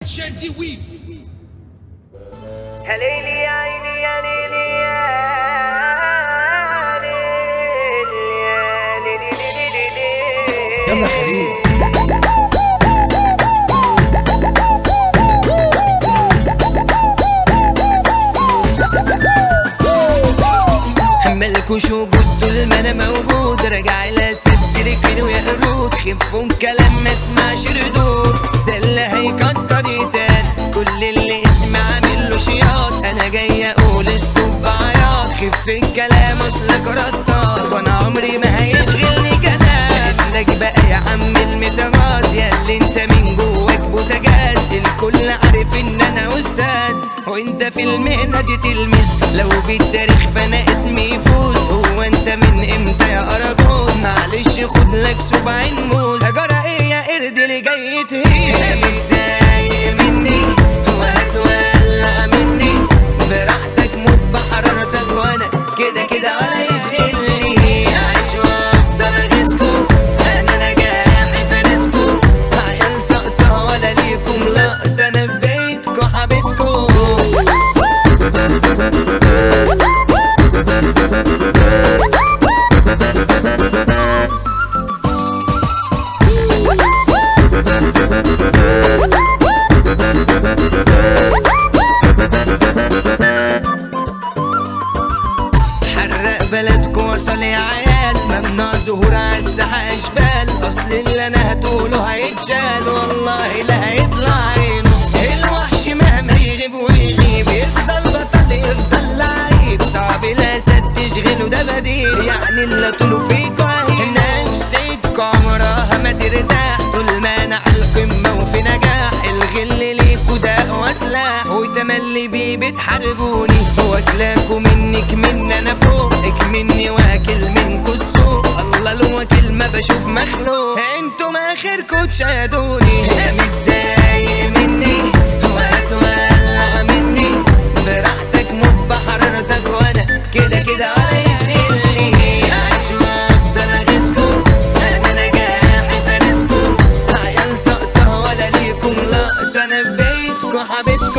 شادي ويفز. يا ليلي يا عيني يا ليلي يا ليلي. يلا خليل مالكوش وجود طول ما انا موجود، راجع لا صدري كيلو يا قرود، خفوا كلام ما اسمعش ردود، ده اللي هيكتر يتان، كل اللي اسمع عامل له شياط، انا جاي اقول استوب عياط، خف الكلام اصلك رطاط، وانا عمري ما هيشغلني كلام، اسلك بقى يا عم المتغاظ، يا اللي انت من جواك بوتجاز، الكل عارف ان انا استاذ، وانت في المهنه دي تلميذ، لو بالتاريخ فانا اسمي يفوز، هو انت من امتى يا اراجوز، معلش خد لك سبعين موز، هجرى ايه يا قرد اللي جاي تهين، متضايق مني وهتولع مني، براحتك موت بحرارتك، وانا كده كده ولا يشغلني، عايش وافضل اغيظكم، انا نجاحي فارسكم، عيال سقطة ولا ليكم لقطة، انا في بيتكم حابسكم. حرق بلدكم وصل يا عيال، ممنوع ظهور عالساحة اشبال، اصل اللي انا هتقوله هيتشال، والله لا هيطلع عينه، الوحش مهما يغيب ويغيب، يفضل بطل يفضل لعيب، صعب الاسد تشغله ده بديل، يعني اللي طوله فيكوا هيب، نفسيتكوا عمرها ما ترتاح، طول ما انا عالقمة وفي نجاح، الغل ليكوا ده وسلاح، وتملي بيه بتحاربوني، واكلاكوا منك من انا فوقك مني، واكل منكوا السوق، الله الوكيل ما بشوف مخلوق، انتم اخركوا تشاهدوني، متضايق مني وهتولع مني، براحتك موت بحرارتك، وانا كده كده ولا يشغلني، عايش وافضل اغيظكم، انا نجاحي فارسكم، عيال سقطة ولا ليكم لقطة، انا في بيتكم حابسكم.